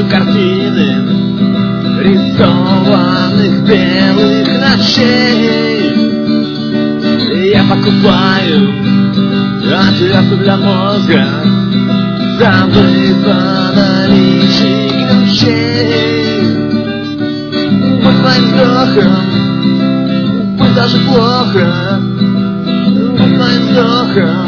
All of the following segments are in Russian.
картины рисованных белых ночей. Я покупаю отвертку для мозга, забыв о наличии ключей. Будь моим вздохом, пусть даже плохо, будь моим вздохом,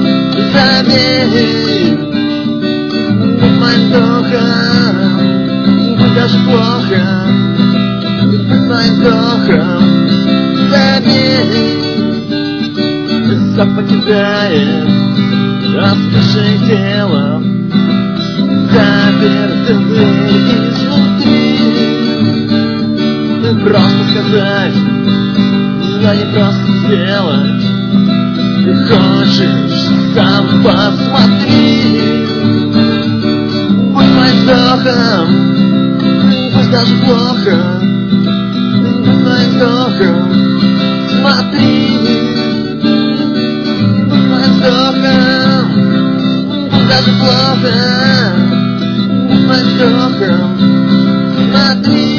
забей. Будь моим вздохом, пусть даже плохо, будь моим вздохом, забей. Песок покидает остывшее тело, запертым дверь изнутри. Ты просто сказать, но не просто сделать. Ты хочешь, сам посмотри. Будь моим вздохом, пусть даже плохо, будь моим вздохом, смотри. Будь моим вздохом, пусть даже плохо, будь моим вздохом, смотри.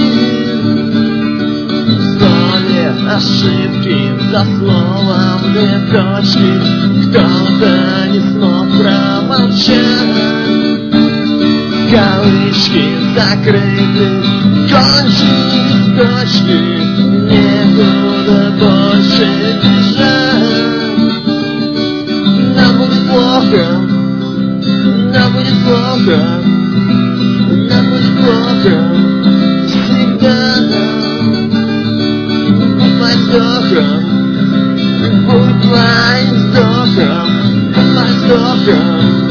Ошибки за словом две точки, кто-то не смог промолчать. Кавычки закрыты, кончились точки, некуда больше бежать. Нам будет плохо, нам будет плохо, нам будет плохо всегда. Будь моим вздохом, будь моим вздохом.